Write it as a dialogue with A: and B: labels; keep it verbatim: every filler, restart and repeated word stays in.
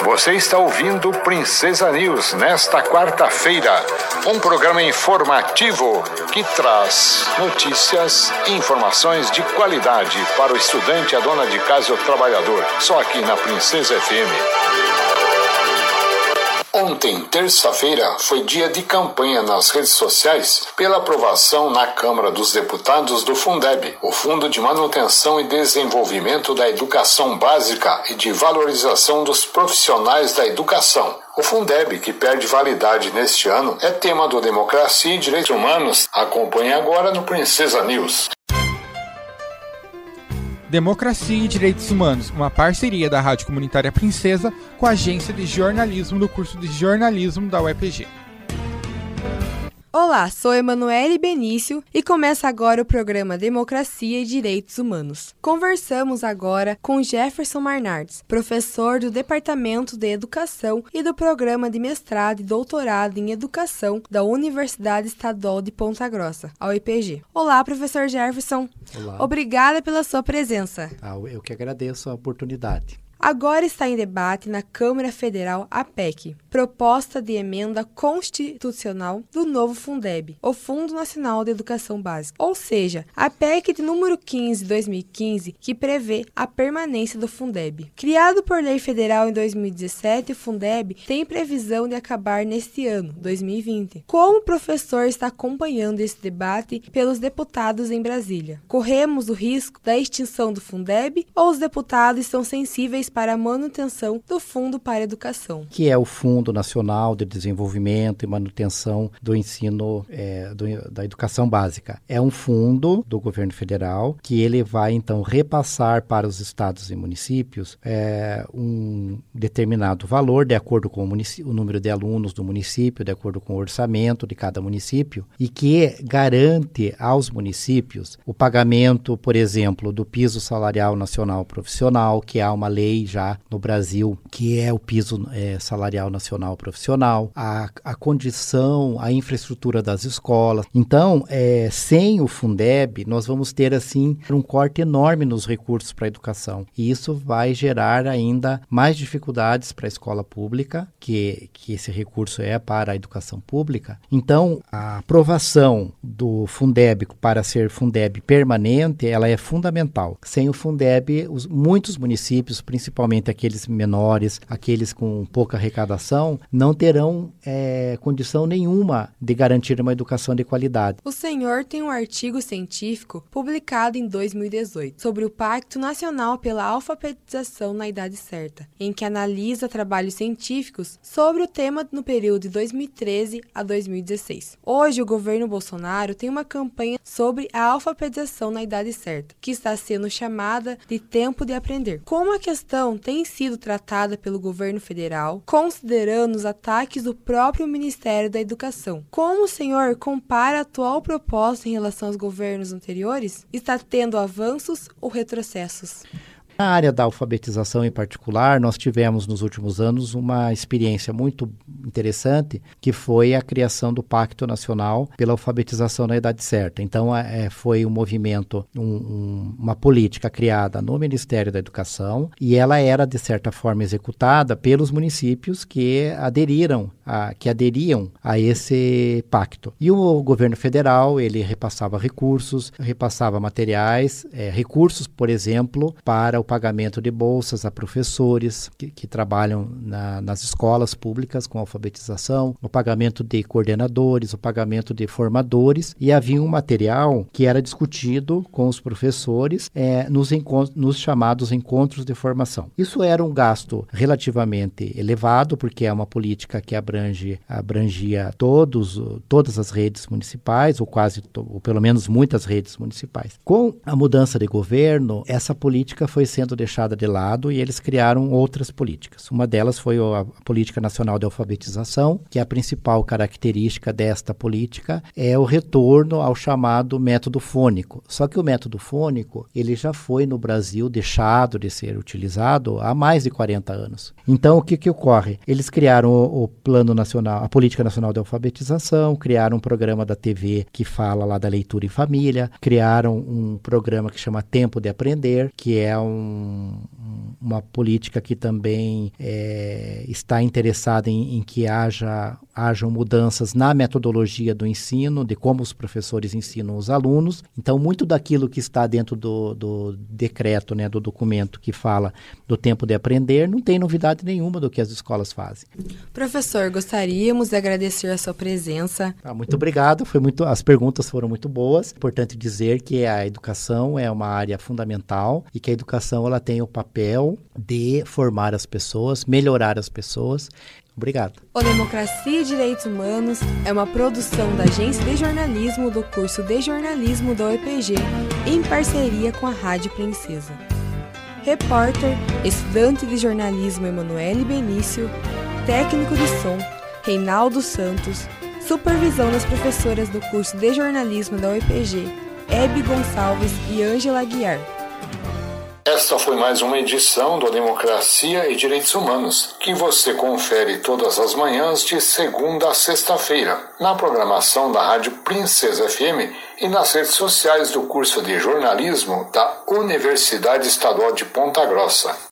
A: Você está ouvindo Princesa News nesta quarta-feira, um programa informativo que traz notícias e informações de qualidade para o estudante, a dona de casa e o trabalhador, só aqui na Princesa F M. Ontem, terça-feira, foi dia de campanha nas redes sociais pela aprovação na Câmara dos Deputados do Fundeb, o Fundo de Manutenção e Desenvolvimento da Educação Básica e de Valorização dos Profissionais da Educação. O Fundeb, que perde validade neste ano, é tema do Democracia e Direitos Humanos. Acompanhe agora no Princesa News.
B: Democracia e Direitos Humanos, uma parceria da Rádio Comunitária Princesa com a Agência de Jornalismo do curso de Jornalismo da U E P G.
C: Olá, sou Emanuele Benício e começa agora o programa Democracia e Direitos Humanos. Conversamos agora com Jefferson Marnardes, professor do Departamento de Educação e do Programa de Mestrado e Doutorado em Educação da Universidade Estadual de Ponta Grossa, a U E P G. Olá, professor Jefferson.
D: Olá.
C: Obrigada pela sua presença.
D: Ah, eu que agradeço a oportunidade.
C: Agora está em debate na Câmara Federal a P E C, Proposta de Emenda Constitucional do novo Fundeb, o Fundo Nacional de Educação Básica. Ou seja, a P E C de número quinze de dois mil e quinze, que prevê a permanência do Fundeb. Criado por lei federal em dois mil e dezessete, o Fundeb tem previsão de acabar neste ano, dois mil e vinte. Como o professor está acompanhando esse debate pelos deputados em Brasília? Corremos o risco da extinção do Fundeb ou os deputados estão sensíveis para a manutenção do Fundo para a Educação?
D: Que é o Fundo Nacional de Desenvolvimento e Manutenção do Ensino é, do, da Educação Básica. É um fundo do governo federal que ele vai, então, repassar para os estados e municípios é, um determinado valor, de acordo com o, o número de alunos do município, de acordo com o orçamento de cada município, e que garante aos municípios o pagamento, por exemplo, do piso salarial nacional profissional, que há uma lei já no Brasil, que é o piso é, salarial nacional profissional, a, a condição, a infraestrutura das escolas. Então, é, sem o Fundeb, nós vamos ter, assim, um corte enorme nos recursos para a educação. E isso vai gerar ainda mais dificuldades para a escola pública, que, que esse recurso é para a educação pública. Então, a aprovação do Fundeb para ser Fundeb permanente, ela é fundamental. Sem o Fundeb, os, muitos municípios, principalmente aqueles menores, aqueles com pouca arrecadação, não terão é, condição nenhuma de garantir uma educação de qualidade.
C: O senhor tem um artigo científico publicado em dois mil e dezoito sobre o Pacto Nacional pela Alfabetização na Idade Certa, em que analisa trabalhos científicos sobre o tema no período de dois mil e treze a dois mil e dezesseis. Hoje, o governo Bolsonaro tem uma campanha sobre a alfabetização na idade certa, que está sendo chamada de Tempo de Aprender. Como a questão tem sido tratada pelo governo federal, considerando os ataques do próprio Ministério da Educação? Como o senhor compara a atual proposta em relação aos governos anteriores? Está tendo avanços ou retrocessos?
D: Na área da alfabetização em particular, nós tivemos nos últimos anos uma experiência muito interessante, que foi a criação do Pacto Nacional pela Alfabetização na Idade Certa. Então, é, foi um movimento, um, um, uma política criada no Ministério da Educação, e ela era, de certa forma, executada pelos municípios que aderiram, a, que aderiam a esse pacto. E o governo federal, ele repassava recursos, repassava materiais, é, recursos, por exemplo, para o pagamento de bolsas a professores que, que trabalham na, nas escolas públicas com alfabetização, o pagamento de coordenadores, o pagamento de formadores, e havia um material que era discutido com os professores é, nos, nos chamados encontros de formação. Isso era um gasto relativamente elevado, porque é uma política que abrange, abrangia todos, todas as redes municipais, ou quase, ou pelo menos muitas redes municipais. Com a mudança de governo, essa política foi sendo deixada de lado e eles criaram outras políticas. Uma delas foi a Política Nacional de Alfabetização, que a principal característica desta política é o retorno ao chamado método fônico. Só que o método fônico, ele já foi no Brasil deixado de ser utilizado há mais de quarenta anos. Então, o que que ocorre? Eles criaram o, o Plano Nacional, a Política Nacional de Alfabetização, criaram um programa da T V que fala lá da leitura em família, criaram um programa que chama Tempo de Aprender, que é um Um, uma política que também é, está interessada em, em que haja, hajam mudanças na metodologia do ensino, de como os professores ensinam os alunos. Então, muito daquilo que está dentro do, do decreto, né, do documento que fala do tempo de aprender, não tem novidade nenhuma do que as escolas fazem.
C: Professor, gostaríamos de agradecer a sua presença.
D: Ah, muito obrigado, foi muito, as perguntas foram muito boas. Importante dizer que a educação é uma área fundamental e que a educação ela tem o papel de formar as pessoas, melhorar as pessoas. Obrigado.
C: O Democracia e Direitos Humanos é uma produção da Agência de Jornalismo do curso de Jornalismo da U E P G, em parceria com a Rádio Princesa. Repórter, estudante de jornalismo Emanuele Benício, técnico de som, Reinaldo Santos, supervisão das professoras do curso de jornalismo da U E P G, Hebe Gonçalves e Ângela Aguiar.
A: Esta foi mais uma edição do Democracia e Direitos Humanos, que você confere todas as manhãs de segunda a sexta-feira, na programação da Rádio Princesa F M e nas redes sociais do curso de jornalismo da Universidade Estadual de Ponta Grossa.